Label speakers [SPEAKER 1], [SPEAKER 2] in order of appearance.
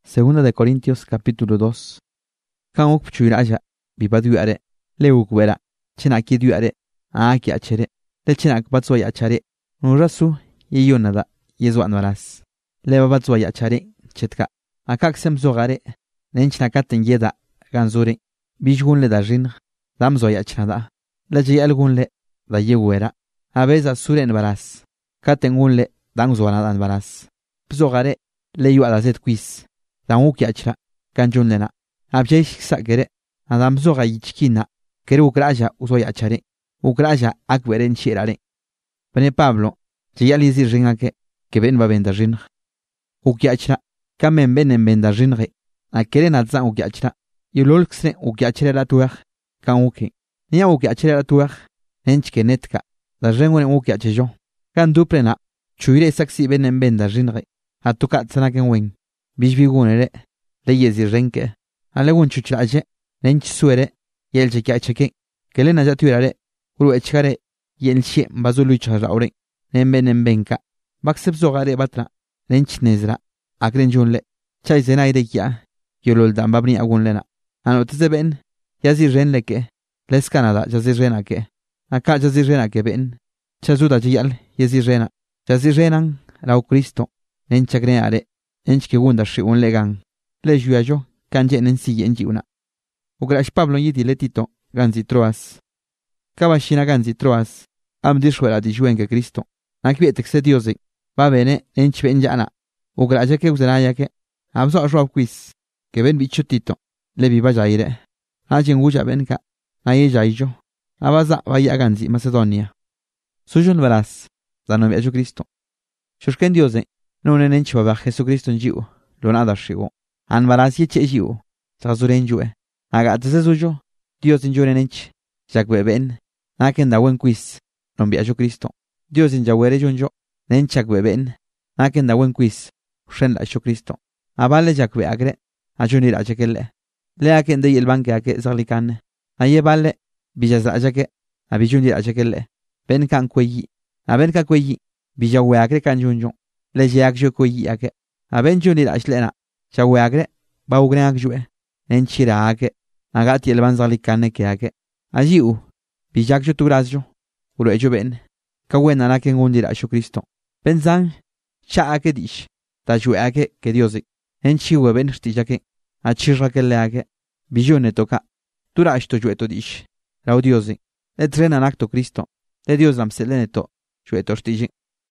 [SPEAKER 1] Segunda de Corintios capítulo 2. Kan ok pchuyraja bibadyuare le ukwera chena kidyuare aki achere le chena batso ya chare nurasu yiyonada yezwan waras le batso ya chare chetka akak semzogare nenchna katen yeda ganzure bijgunle da jin damzo ya chnada le ji algunle da yewera abeza suren waras katen gunle dangzwana dan waras bzogare le yuada zet quiz dan ukyachra kanjunlena abjesh sakere adam zoga yichkina kere ukraja usoya chare ukraja akberen chirare bene Pablo chiyali zi ringake que ben va venda ring ukyachra kamen benen venda ringre akere natsa ukyachra yulolksre ukyachra la tuach kan uke nia ukyachra la tuach henchke netka la rengone ukyachejo kan duprena chuire saksi benen venda ringre atuka tsanaken wen bijbigunere leyezi renke alegun chuchaje nench suere yelche kyacheke kelena jatuirare uruechare yelche bazulu charaure nembenka baksepzogare batra nench nezra akrenjunle chaizena idekya yololdan babni agunlena anotezeben yazi renleke les Canada yazi renake aka yazi renake ben chazuda yal yazi rena yazi renan la Cristo nenchagreare enchke gunda shi un legan le juajo kanje nensi yenjiuna ugrash Pablo yidi letito ganzi troas kabashina ganzi troas am dishwela di juenke Cristo akbietekse diosi va bene enchben jana ugraje ke uzanaya ke amso shop quiz que ben bichotito le viva jaire ajin uja benka aye jaijo abaza vaya ganzi Macedonia sujon veras dano mi Cristo shushken diosi non enenchi va Jesucristo njiu lo nada shigo an varas yeche jiu sazuren jue aga tse sujo Dios injure nench jakbe ben naken da buen quiz non bi Cristo Dios injawere jonjo nenchakbe ben naken da buen quiz shen la Cristo abale jakbe agre ajunira jakelle le aken de el banke ake zalikan aye balle bijaza ajake abijunira jakelle ben kan kweyi aben ka kweyi bijawe agre kan jonjo le jak jo kweyi ake aben junira ashlena chawe agre baugre akjue enchira ake agati el banzalikane ke ake ajiu bijak jo turazjo uro ejo ben kawena naken undira Cristo pensan cha ake dish ta jue ake que Dios enchiwe ben stijake achirra ke le ake bijune toka turashto jue to dish la Dios etrena nakto Cristo de Dios lam seleneto jue to stiji